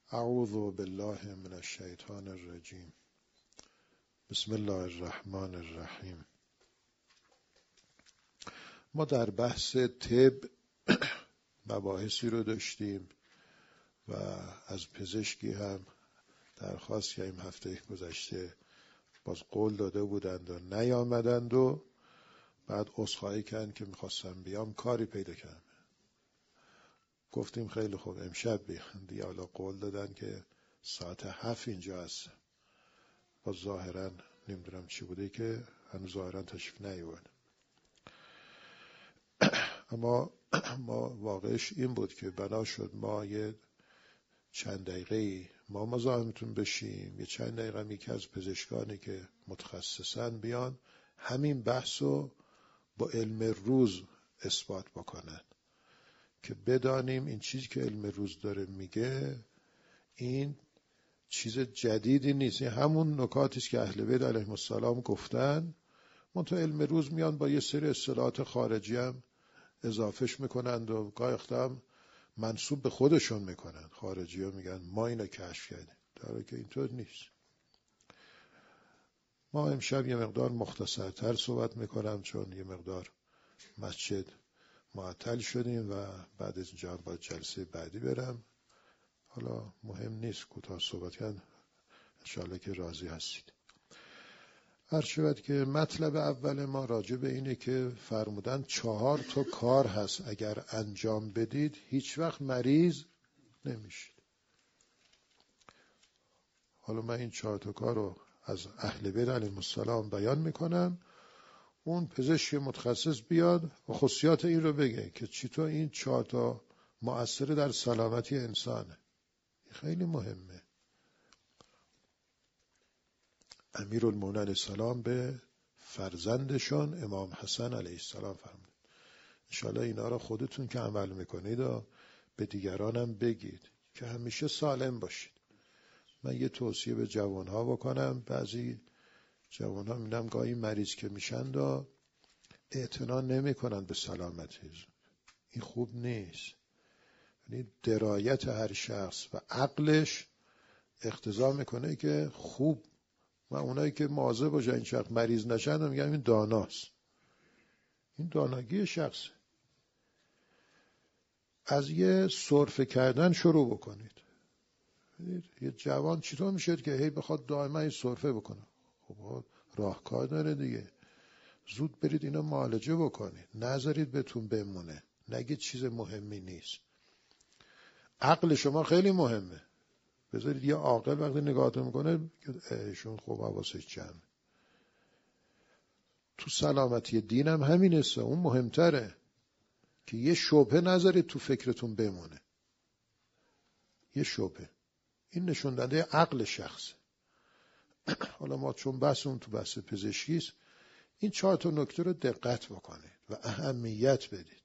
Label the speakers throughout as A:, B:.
A: اعوذ بالله من الشیطان الرجیم. بسم الله الرحمن الرحیم. ما در بحث طب مباحثی رو داشتیم و از پزشکی هم درخواست کردیم هفته گذشته، باز قول داده بودند و نیامدند و بعد عذرخواهی کردن که میخواستم بیام، کاری پیدا کردم. گفتیم خیلی خوب امشب بیان دیگه، حالا قول دادن که ساعت 7 اینجا هست. باز ظاهرا نمیدونم چی بوده که هنوز ظاهرا تشریف نیاوردن. اما ما واقعش این بود که بنا شد ما یه چند دقیقه ما مزاحمتون بشیم، یه چند دقیقه یکی از پزشکانی که متخصصن بیان همین بحث رو با علم روز اثبات بکنن که بدانیم این چیزی که علم روز داره میگه این چیز جدیدی نیست، این همون نکاتی است که اهل بیت علیهم السلام گفتن، منتها علم روز میان با یه سری اصطلاحات خارجی هم اضافهش میکنند و گاهی وقتا هم منسوب به خودشون میکنن. خارجی ها میگن ما اینو کشف کردیم، در حالی که اینطور نیست. ما امشب یه مقدار مختصرتر صحبت میکنم چون یه مقدار مسجد معطل شدیم و بعد از اینجا باید جلسه بعدی برم. حالا مهم نیست کوتاه صحبت کردن، انشاءالله که راضی هستید. عرض شود که مطلب اول ما راجع به اینه که فرمودن 4 تا کار هست اگر انجام بدید هیچ وقت مریض نمیشید. حالا من این 4 تا کار رو از اهل بیت علیهم السلام بیان میکنم، اون پزشک متخصص بیاد و خصوصیات این رو بگه که چطور این 4 تا مؤثر در سلامتی انسانه. خیلی مهمه. امیرالمومنین علیه السلام به فرزندشون امام حسن علیه السلام فرمود انشاءالله اینا رو خودتون که عمل میکنید و به دیگرانم بگید که همیشه سالم باشید. من یه توصیه به جوانها بکنم، بعضی جوانها میبینم گاهی مریض که میشن و اعتنا نمیکنن به سلامتی. این خوب نیست. یعنی درایت هر شخص و عقلش اقتضا میکنه که خوب و اونایی که مواظب باشن این شخص مریض نشن میگن این داناست. این دانگی شخصه. از یه سرفه کردن شروع بکنید. یه جوان چطور میشه که هی بخواد دائما این سرفه بکنه؟ خب راهکار داره دیگه. زود برید اینو معالجه بکنید، نذارید بهتون بمونه، نگید چیز مهمی نیست. عقل شما خیلی مهمه. بذارید یه عاقل وقتی نگاهتون میکنه که ایشون خوب حواسش جمعه. تو سلامتی دین هم همین است. اون مهمتره که یه شبهه نذارید تو فکرتون بمونه. یه شبهه. این نشون دهنده عقل شخص. حالا ما چون بحثمون تو بحث پزشکی است، این 4 تا نکته رو دقت بکنید و اهمیت بدید.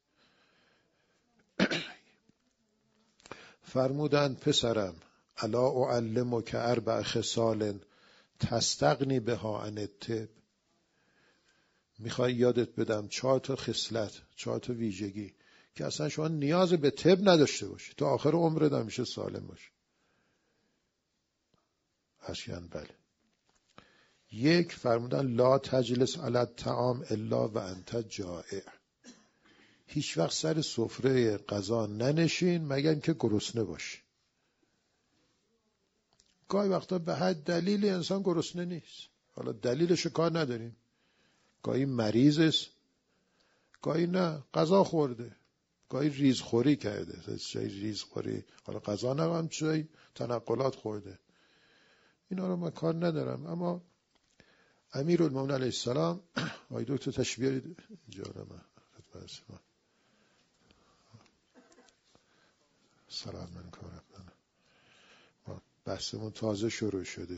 A: فرمودن پسرم الا اعلمک 4 خصال تستغنی بها عن الطب. میخوای یادت بدم 4 تا خصلت، 4 تا ویژگی که اصلا شما نیاز به طب نداشته باشی تا آخر عمرت همیشه سالم باشی. اصلا بله. 1 فرمودن لا تجلس علی الطعام الا و انت جائع. هیچ وقت سر سفره غذا ننشین مگر اینکه گرسنه باشی. گاهی وقتا به هر دلیلی انسان گرسنه نیست، حالا دلیلش کار نداریم. گاهی مریض است، گاهی نه غذا خورده، گاهی ریزخوری کرده، چای ریزخوری، حالا غذا نگم چای تنقلات خورده. اینا رو من کار ندارم. اما امیرالمومنین علیه السلام آقای دکتر تشریف بیارید اینجا رو من سلام من کنم. بحثمون تازه شروع شده.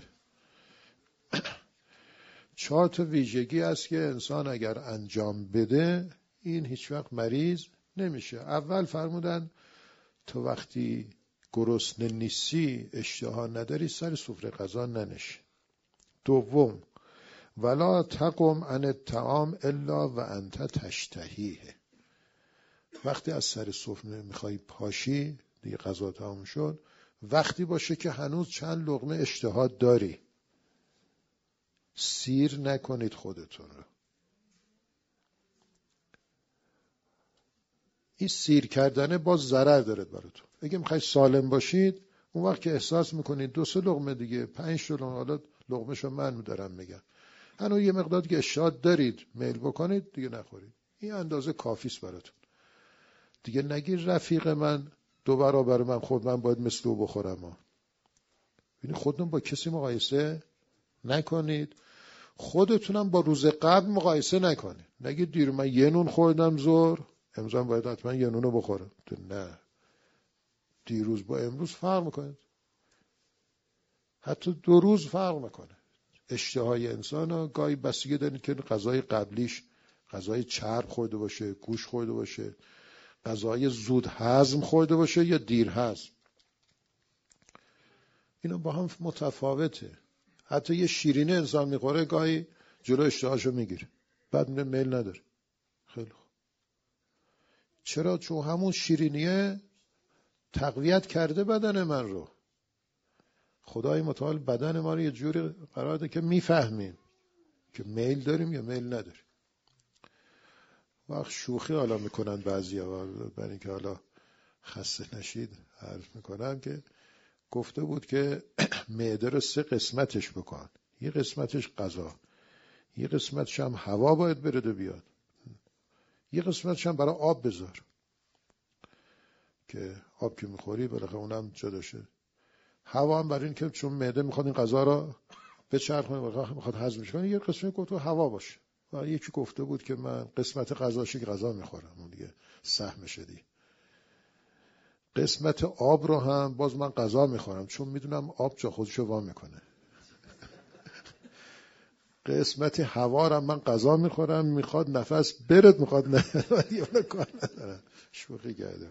A: 4 تا ویژگی است که انسان اگر انجام بده این هیچ وقت مریض نمیشه. اول فرمودن تو وقتی گرسنه نیستی، اشتها نداری، سر سفره غذا ننشین. 2 ولا تقم عن الطعام الا و انت تشتهیه. وقتی از سر سفره میخوای پاشی، دیگه غذا تمام شد، وقتی باشه که هنوز چند لقمه اشتها داری. سیر نکنید خودتون رو. این سیر کردنه باز ضرر داره براتون. اگه میخواید سالم باشید، اون وقت که احساس میکنید 2-3 لقمه دیگه، 5 لقمه، حالا لقمه‌شو من دارم میگم، هنوز یه مقدار که اشتها دارید میل بکنید، دیگه نخورید. این اندازه کافیست براتون. دیگه نگیر رفیق من 2 برابر من خود، من باید مثل او بخورم. ببینید خودتون با کسی مقایسه نکنید. خودتونم با روز قبل مقایسه نکنید. نگید دیر من یه نون خوردم ظهر، امروز هم باید حتما یه نونو بخورم. نه، دیروز با امروز فرق میکنه. حتی 2 روز فرق میکنه. اشتهای انسان ها گاهی بستگی دارید که غذای قبلیش غذای چرب خورده باشه، گوشت خورده باشه، غذای زود هضم خورده باشه یا دیر هضم. اینا با هم متفاوته. حتی یه شیرینی انسان میخوره گاهی جلو اشتهاشو میگیره، بعد میل نداره. خیلی خوب. چرا؟ چون همون شیرینیه تقویت کرده بدن من رو. خدای متعال بدن ما رو یه جوری قرار ده که میفهمیم که میل داریم یا میل نداریم. وقت شوخی حالا میکنن بعضیا، برای اینکه حالا خسته نشید عرض میکنم که گفته بود که معده رو 3 قسمتش بکن. یه قسمتش غذا، یه قسمتش هم هوا باید برده بیاد، یه قسمتش هم برای آب بذار که آب که میخوری بالاخره اونم جدا شه. هوا هم برای این که چون معده میخواد این غذا رو بچرخونه، میخواد هضمش کنه، یه قسمت گفت هوا باشه. و یکی گفته بود که من قسمت غذاشی که غذا میخورم، اون دیگه سهمشه دی. قسمت آب رو هم باز من غذا میخورم چون میدونم آب جا خودشو وا میکنه. قسمت هوا رو من غذا میخورم، میخواد نفس برد میخواد نه، یه کار ندارم. شوخی کردم.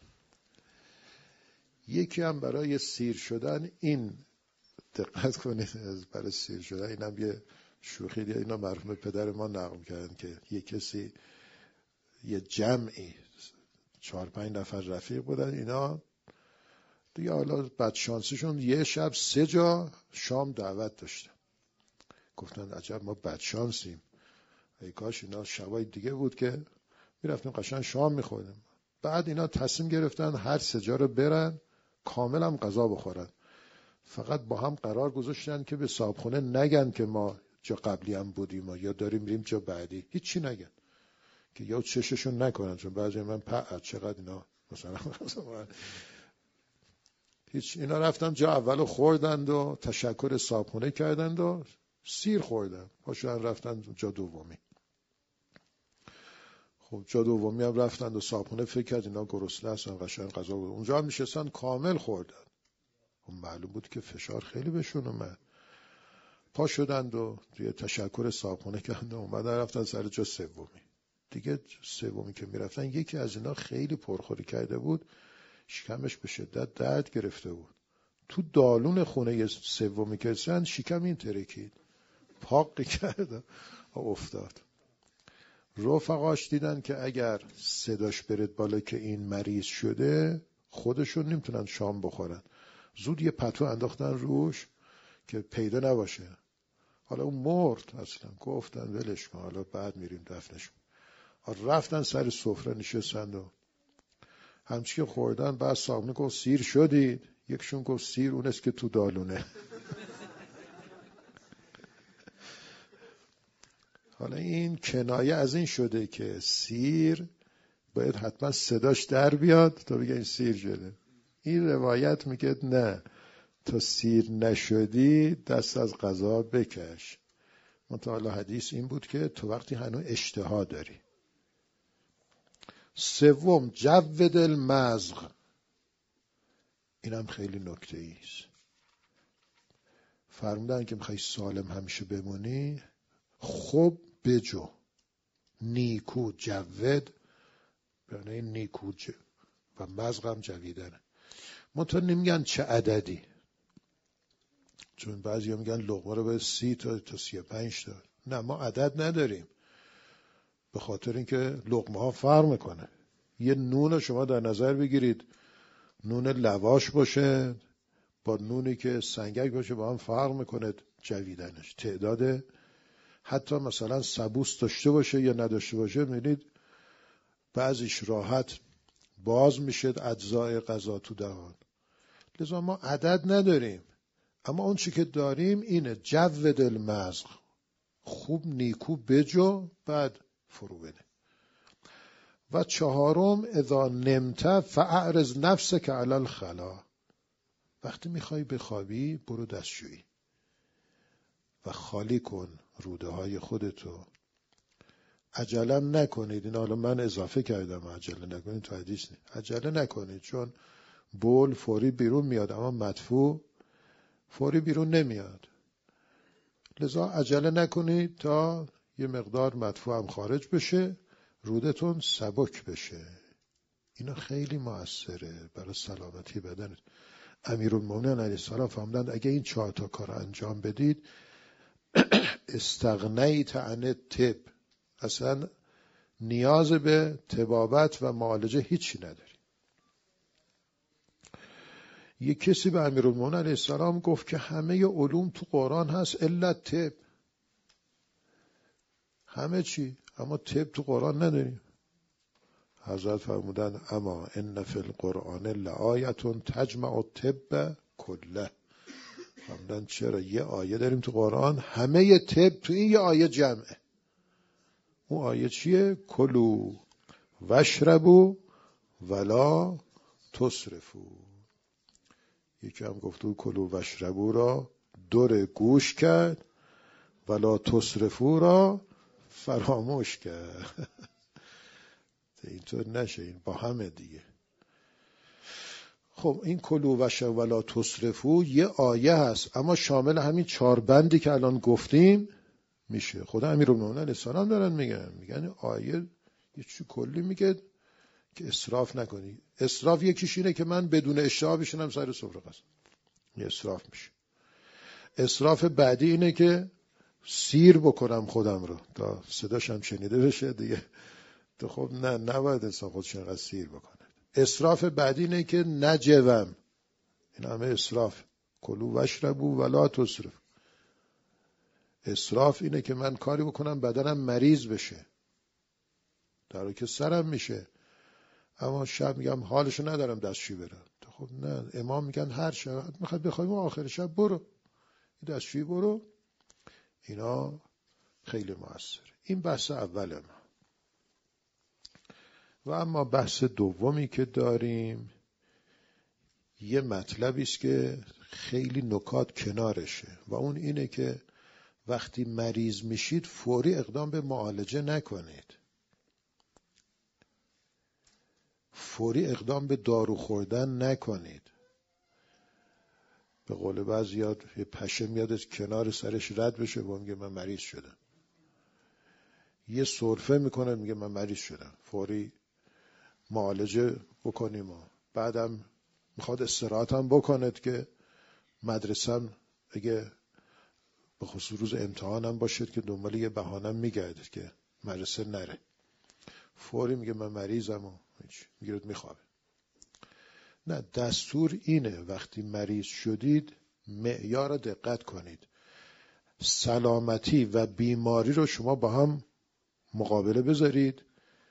A: یکی هم برای سیر شدن این دقت کنید، برای سیر شدن اینم یه شوخی دیگه. اینا مرحوم پدر ما نقل کردن که یه کسی یه جمعی 4-5 نفر رفیق بودن، اینا دیگه حالا بدشانسیشون یه شب 3 جا شام دعوت داشتن. گفتن عجب ما بدشانسیم، ای کاش اینا شبای دیگه بود که میرفتیم قشنگ شام میخوردیم. بعد اینا تصمیم گرفتن هر 3 جا رو برن کامل هم غذا بخورن. فقط با هم قرار گذاشتن که به صاحبخونه نگن که ما جا قبلی هم بودیم یا داریم میریم جا بعدی، هیچی نگن که یا چششون نکنن، چون بعضی من چقدر اینا مثلا هیچ. اینا رفتن جا اولو خوردند و تشکر صاحبخونه کردند و سیر خوردن. پاشون رفتن جا دومی. خب جا دومی هم رفتند و صاحبخونه فکر کرد اینا گرسنه هستن، قشنگ غذا بود. اونجا هم نشستن کامل خوردن. خب معلوم بود که فشار خیلی بهشون اومد. پا شدند و دیگه تشکر صاحبخونه کردند و اومدن رفتن سر جا سومی. دیگه سومی که میرفتن یکی از اینا خیلی پرخوری کرده بود، شکمش به شدت درد گرفته بود. تو دالون خونه سومی که رسیدن شکم این ترکید، پاق کرد و افتاد. رفقاش دیدن که اگر صداش برد بالا که این مریض شده، خودشون نمیتونن شام بخورن. زود یه پتو انداختن روش که پیدا نباشه. حالا اون مرد اصلا. گفتن ولش کن، حالا بعد میریم دفنش. رفتن سر سفره نشستند و همچی که خوردن. بعد صاحبه گفت سیر شدید؟ یکشون گفت سیر اون است که تو دالونه. حالا این کنایه از این شده که سیر باید حتما صداش در بیاد تا بگه این سیر شده. این روایت میگه نه، تا سیر نشدی دست از غذا بکش. منتها حدیث این بود که تو وقتی هنوز اشتها داری. سوم جود المزغ. اینم خیلی نکته ایست. فرمودن که میخوای سالم همیشه بمونی، خب بجو، نیکو جود، یعنی نیکو و مزغ هم جویدنه. منتها نمیگن چه عددی، چون بعضی میگن لقمه رو باید 30 تا 35 تا. نه، ما عدد نداریم، به خاطر اینکه لقمه ها فرق میکنه. یه نون شما در نظر بگیرید، نون لواش باشه با نونی که سنگک باشه با هم فرق میکنه جویدنش. تعداد حتی مثلا سبوس داشته باشه یا نداشته باشه، می‌بینید بعضیش راحت باز میشه اجزای غذا تو دهان. لذا ما عدد نداریم، اما اون چی که داریم اینه جود المزق، خوب نیکو بجو بعد فرو بده. و چهارم اذا نمت فاعرض نفسک علی الخلا، وقتی میخوای بخوابی برو دستشویی و خالی کن روده های خودتو. عجلم نکنید، این حالا من اضافه کردم عجله نکنید، تو حدیث نیست عجله نکنید، چون بول فوری بیرون میاد اما مدفوع فوری بیرون نمیاد. لذا عجله نکنید تا یه مقدار مدفوع هم خارج بشه، رودتون سبک بشه. اینا خیلی موثره برای سلامتی بدن. امیرالمومنین علیه السلام فرمودند اگه این 4 تا کار انجام بدید استغنیت عن الطب، اصلا نیاز به طبابت و معالجه هیچی نداری. یک کسی به امیرالمومنین علیه السلام گفت که همه علوم تو قرآن هست الا طب، همه چی، اما طب تو قرآن نداریم. حضرت فرمودند اما ان فی القرآن لآیة تجمع الطب کله. فرمودند چرا؟ یه آیه داریم تو قرآن همه طب تو این یه آیه جمعه. اون آیه چیه؟ کلوا واشربوا ولا تسرفوا. یکی هم گفت کلوا واشربوا را دور گوش کرد، ولا تسرفوا را فراموش کرد. اینطور نشه، این با همه دیگه. خب این کلوا واشربوا ولا تسرفوا یه آیه هست، اما شامل همین 4 بندی که الان گفتیم میشه. خدا امیرالمومنین علیه السلام دارن میگن آیه یه چیز کلی میگه که اسراف نکنی. اسراف یکیش اینه که من بدون اشتها بشینم سر سفره غذا، یه اسراف میشه. اسراف بعدی اینه که سیر بکنم خودم رو تا صداش هم شنیده بشه دیگه. تو خب نباید انسان خودش انقدر سیر بکنه. اسراف بعدی اینه که نجوم، این همه اسراف. کلوا واشربوا ولا تسرفوا. اسراف اینه که من کاری بکنم بدنم مریض بشه، در حالی که سرم میشه، اما شب میگم حالشو ندارم دستشویی برم. خب نه، امام میگن هر شب میخواد بخوایم آخر شب برو دستشویی برو. اینا خیلی موثر. این بحث اول ما. و اما بحث دومی که داریم یه مطلبی است که خیلی نکات کنارشه و اون اینه که وقتی مریض میشید فوری اقدام به معالجه نکنید، فوری اقدام به دارو خوردن نکنید. به قول بعضی‌ها یه پشه میاد از کنار سرش رد بشه و میگه من مریض شدم، یه سرفه میکنه میگه من مریض شدم. فوری معالجه بکنیم و بعدم میخواد استراحت هم بکند که مدرسه اگه به خصوص روز امتحانم باشد که دنبال یه بهانه میگرده که مدرسه نره، فوری میگه من مریضم و میگیرد میخوابه. نه، دستور اینه وقتی مریض شدید معیار دقت کنید. سلامتی و بیماری رو شما با هم مقابله بذارید.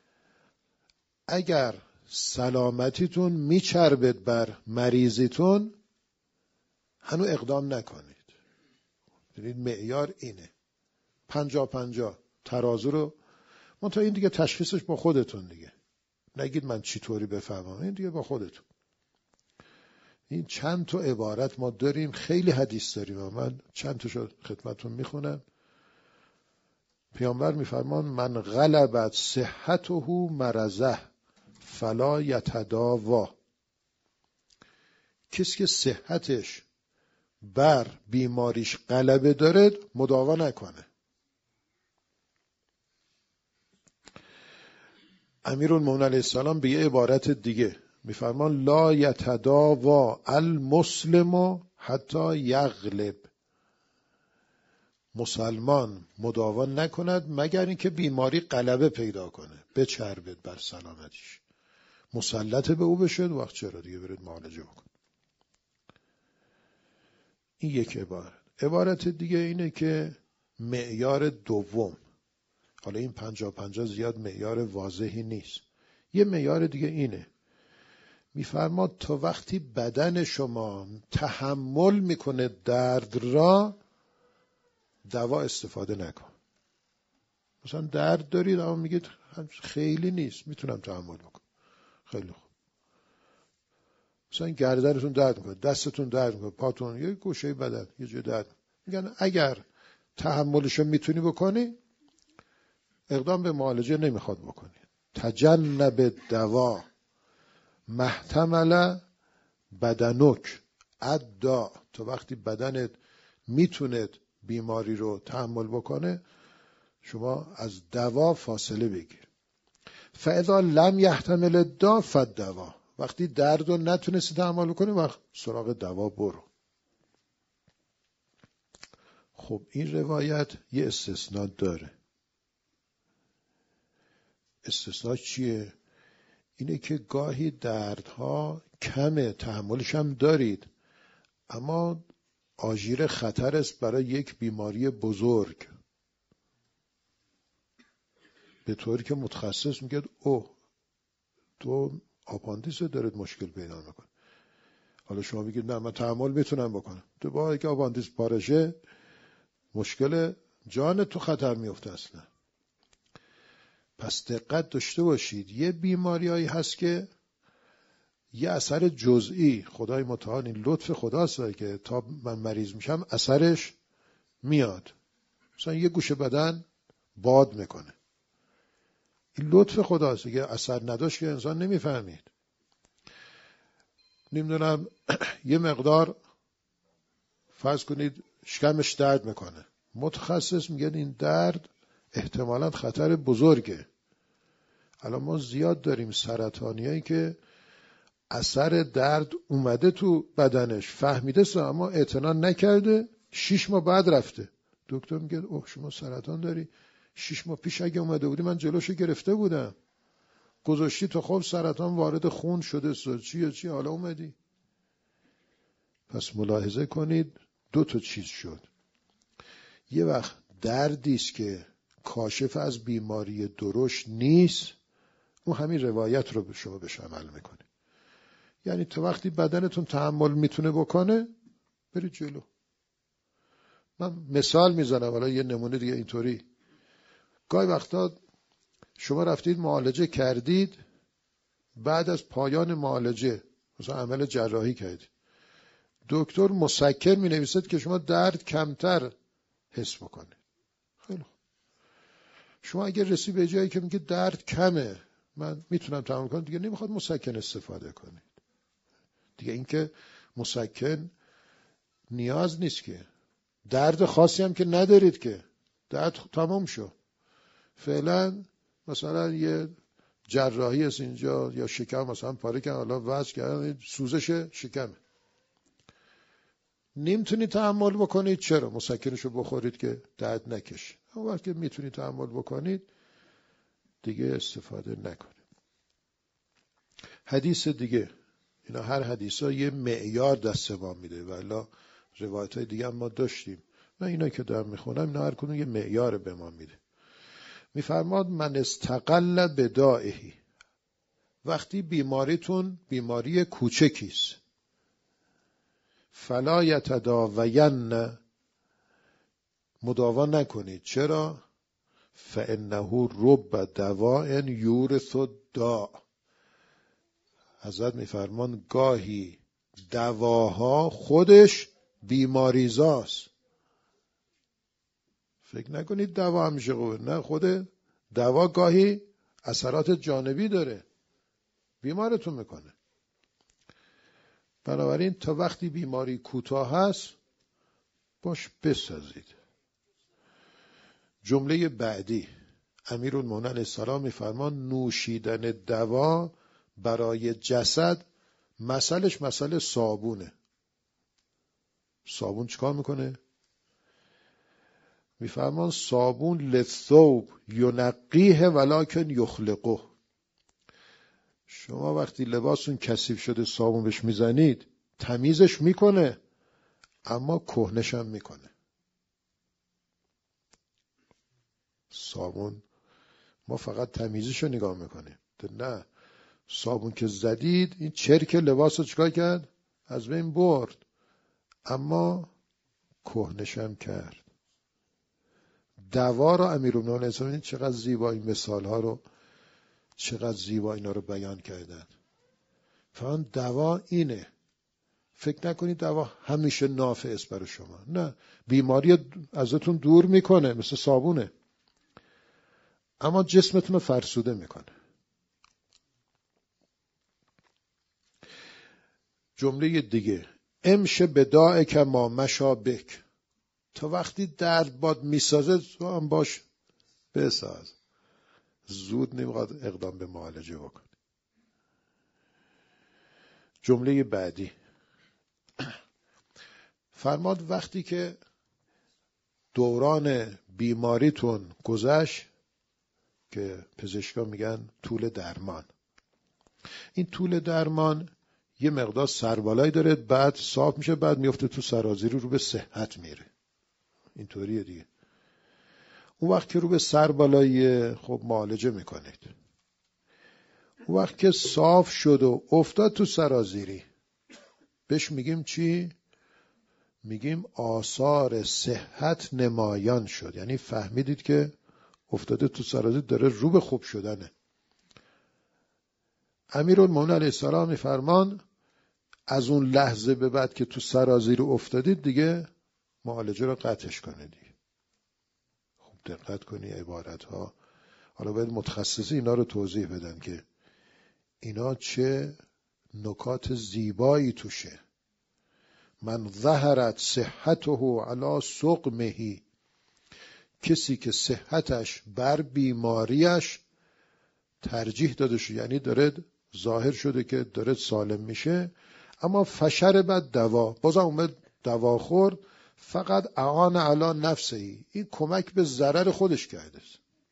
A: اگر سلامتیتون میچربد بر مریضیتون هنو اقدام نکنید. ببینید معیار اینه، 50-50 ترازو رو منتها این دیگه تشخیصش با خودتون دیگه. نگید من چی طوری بفهمم، این دیگه با خودتون. این چند تا عبارت ما داریم، خیلی حدیث داریم و من چند تاشو خدمتتون میخونم. پیامبر میفرمان من غلبت صحته مرضه فلا یتداوا. کسی که صحتش بر بیماریش غلبه داره مداوا نکنه. امیرالمومنین علیه السلام به یه عبارت دیگه میفرمان لا یتداوا المسلم حتی یغلب. مسلمان مداوا نکند مگر اینکه بیماری غلبه پیدا کنه، بچربد بر سلامتیش، مسلط به او بشه، وقت چرا دیگه برید معالجه بکن. این یک عبارت. عبارت دیگه اینه که معیار دوم، حالا این 50-50 زیاد معیار واضحی نیست، یه معیار دیگه اینه، میفرماد تا وقتی بدن شما تحمل میکنه درد را، دوا استفاده نکن. مثلا درد دارید اما میگید خیلی نیست، میتونم تحمل بکنم، خیلی خوب. مثلا گردنتون درد میکنه، دستتون درد میکنه، پاتون، یه گوشه بدن یه جای درد میگن اگر تحملشو میتونی بکنی، اقدام به معالجه نمیخواد بکنی. تجنب دوا محتمل بدنک ادا، تا وقتی بدنت میتونه بیماری رو تحمل بکنه، شما از دوا فاصله بگیر. فاذا لم یحتمل الداء فالدوا، وقتی درد رو نتونستی تحمل کنی وقت سراغ دوا برو. خب این روایت یه استثناء داره. استثناء چیه؟ اینه که گاهی دردها کمه، تحملش هم دارید، اما آژیر خطر است برای یک بیماری بزرگ، به طوری که متخصص میگه اوه تو آپاندیس دارید مشکل پیدا میکنه. حالا شما میگید نه من تحمل میتونم بکنم، تو با اینکه آپاندیس پارشه مشکل جان تو خطر میفته اصلا. پس دقت داشته باشید، یه بیماریایی هست که یه اثر جزئی، خدای متعال این لطف خداست که تا من مریض میشم اثرش میاد. مثلا یه گوشه بدن باد میکنه، این لطف خداست که اثر نداشت که انسان نمیفهمید. نمیدونم یه مقدار فرض کنید شکمش درد میکنه، متخصص میگن این درد احتمالاً خطر بزرگه. الان ما زیاد داریم سرطانیایی که اثر درد اومده تو بدنش، فهمیده اما اعتنا نکرده، 6 ماه بعد رفته دکتر میگه اوه شما سرطان داری، 6 ماه پیش اگه اومده بودی من جلوشو گرفته بودم، گذاشتی تو خب سرطان وارد خون شده، چی حالا اومدی. پس ملاحظه کنید دو تا چیز شد. یه وقت دردی است که کاشف از بیماری درشت نیست، اون همین روایت رو به شما بهش عمل میکنه. یعنی تو وقتی بدنتون تحمل میتونه بکنه برید جلو. من مثال میزنم، حالا یه نمونه دیگه اینطوری. گاهی وقتا شما رفتید معالجه کردید، بعد از پایان معالجه مثلا عمل جراحی کردید، دکتر مسکن می نویسد که شما درد کمتر حس بکنه. خیلی خوب. شما اگر رسی به جایی که میگه درد کمه من میتونم تحمل کنم، دیگه نمیخواد مسکن استفاده کنید. دیگه اینکه مسکن نیاز نیست، که درد خاصی هم که ندارید، که درد تمام شد. فعلا مثلا یه جراحی است اینجا، یا شکم مثلا پاره کردن، حالا واسه کردن سوزش شکمه، نمیتونید تحمل بکنید، چرا؟ مسکنشو بخورید که درد نکشه. اون وقت که میتونید تحمل بکنید دیگه استفاده نکنید. حدیث دیگه، اینا هر حدیثا یه معیار دست ما میده، ولی روایت‌های دیگه هم ما داشتیم. من اینا که دارم میخونم اینا هر کدوم یه معیار به ما میده. میفرماد من استقل بدائه، وقتی بیماریتون بیماری کوچکیست، فلا یتداوین، مداوا نکنید. چرا؟ فانه رب دواء یورث الداء، حضرت میفرمان گاهی دواها خودش بیماریزاست. فکر نکنید دوا همیشه خوبه، نه، خود دوا گاهی اثرات جانبی داره، بیمارتون میکنه. بنابراین تا وقتی بیماری کوتاه هست باش بسازید. جمله بعدی امیرالمومنین علیه السلام میفرمان نوشیدن دوا برای جسد مثل صابونه. صابون چیکار میکنه؟ میفرمان صابون للثوب ینقیه ولکن یخلقه. شما وقتی لباسون کثیف شده صابون بهش میزنید تمیزش میکنه، اما کهنش هم میکنه. صابون ما فقط تمیزشو نگاه میکنیم، نه، صابون که زدید این چرک لباس رو چیکار کرد؟ از بین برد، اما کهنش هم کرد. دوا رو امیرالمومنین اسلامی چقدر زیبا این مثال ها رو، چقدر زیبا اینا رو بیان کردن. فهم دوا اینه. فکر نکنید دوا همیشه نافع است برای شما، نه، بیماری ازتون دور میکنه مثل صابونه، اما جسمتون رو فرسوده میکنه. جمله دیگه، امشه بداعک ما مشا بک، تا وقتی درد باد میسازه تو هم باش بساز، زود نمیخواد اقدام به معالجه بکن. جمله بعدی فرماد وقتی که دوران بیماریتون گذشت، که پزشکا میگن طول درمان، این طول درمان یه مقدار سربالایی داره، بعد صاف میشه، بعد میفته تو سرازیری، رو به صحت میره. اینطوریه دیگه. اون وقت که رو به سربالایی خب معالجه میکنید. اون وقت که صاف شد و افتاد تو سرازیری، بهش میگیم چی؟ میگیم آثار صحت نمایان شد. یعنی فهمیدید که افتاده تو سرازیری، داره رو به خوب شدنه. امیرالمومنین علیه السلام میفرمان از اون لحظه به بعد که تو سرازیری افتادید دیگه معالجه رو قطعش کنید. خوب دقت کنی عبارت ها. حالا باید متخصصی اینا رو توضیح بدن که اینا چه نکات زیبایی توشه. من ظهرت صحته علی سقمه، کسی که صحتش بر بیماریش ترجیح داده شد، یعنی داره ظاهر شده که داره سالم میشه، اما فشر بعد دوا، بازم اومد دوا خورد، فقط اعان علی نفسه، این کمک به ضرر خودش کرده.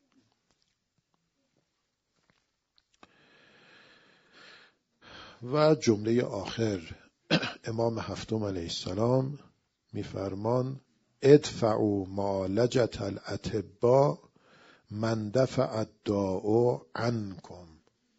A: و جمله آخر امام هفتم علیه السلام میفرمان ادفعوا معالجة الاطباء من دفع الداء عنکم،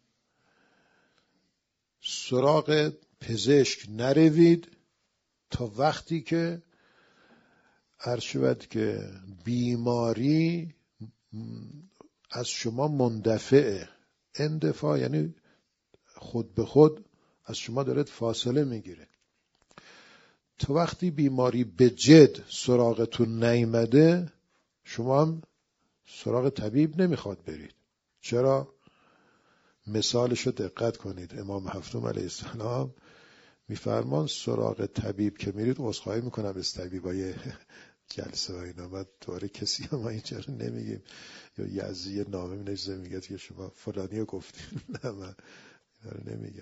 A: سراغ پزشک نروید تا وقتی که عرض شود که بیماری از شما مندفعه. اندفاع یعنی خود به خود از شما داره فاصله میگیره. تا وقتی بیماری به جد سراغتون نیامده، شما هم سراغ طبیب نمیخواد برید. چرا؟ مثالش رو دقت کنید. امام هفتم علیه السلام میفرمان سراغ طبیب که میرید، عذرخواهی میکنم از طبیبای جلسه و اینا، من طور کسی هم اینجا رو نمیگیم، یا یزدی نامه مینویسه میگه که شما فلانی رو گفتین، نه من اینا رو نمیگه.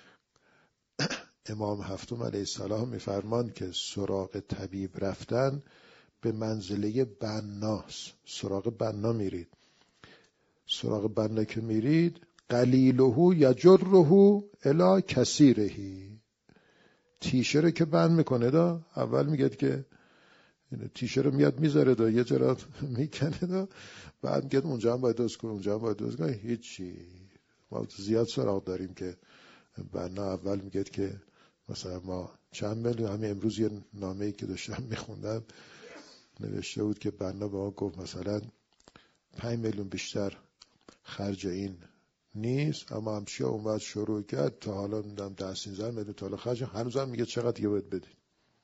A: امام هفتم علیه السلام میفرمان که سراغ طبیب رفتن به منزله بناست. سراغ بنا میرید، سراغ بنا که میرید قلیله یجره الی کثیره، تیشه رو که بند میکنه دا، اول میگه که تیشه رو میاد میذاره دا، یه جرا میکنه دا، بعد میگه اونجا هم باید دوست کنه، اونجا هم باید دوست کنه. هیچی، ما زیاد سراغ داریم که بنا اول میگه که مثلا ما چند میلیون، همین امروز یه نامه‌ای که داشتم میخوندم نوشته بود که بنا به ما گفت مثلا 5 میلیون بیشتر خرج این نیست، اما همشه اومد شروع کرد تا حالا میدم 10-13 میلیون تا حالا خرج، هنوزم میگه چقدر دیگه باید بدید.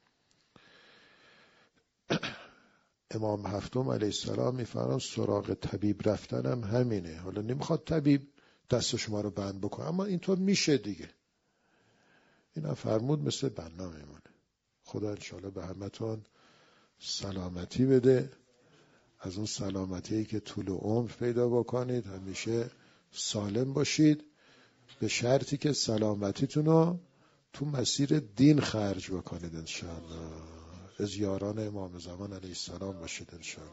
A: امام هفتم علیه السلام میفرمان سراغ طبیب رفتن هم همینه. حالا نمیخواد طبیب دست شما رو بند بکنه، اما اینطور میشه دیگه. اینا فرمود مثل بنا میمونه. خدا انشاءالله به همتون سلامتی بده، از اون سلامتی که طول عمر پیدا بکنید، همیشه سالم باشید، به شرطی که سلامتیتون رو تو مسیر دین خرج بکنید انشاءالله، از یاران امام زمان علیه السلام باشید انشاءالله.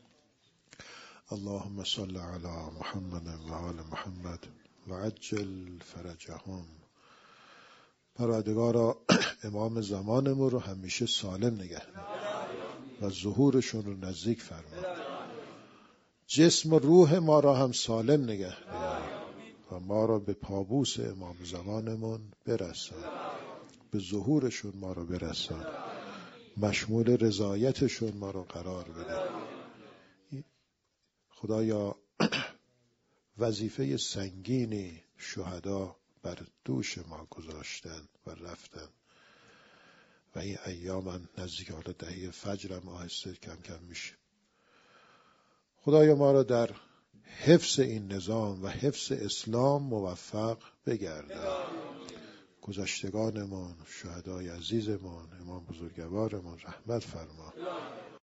A: اللهم صل علی محمد و آل محمد و عجل فرجهم. پروردگارا امام زمانمون رو همیشه سالم نگه و ظهورشون رو نزدیک فرما. جسم و روح ما را هم سالم نگه و ما را به پابوس امام زمانمون برسان، به ظهورشون ما را برسان، مشمول رضایتشون ما را قرار بده. خدایا وظیفه سنگینی شهدا بر دوش ما گذاشتن و رفتن و این ایام نزدیک حالا دهه فجرم آهسته کم کم میشه. خدایا ما را در حفظ این نظام و حفظ اسلام موفق بگردان. گذشتگانمان، شهدای عزیزمان، امام بزرگوارمان رحمت فرما.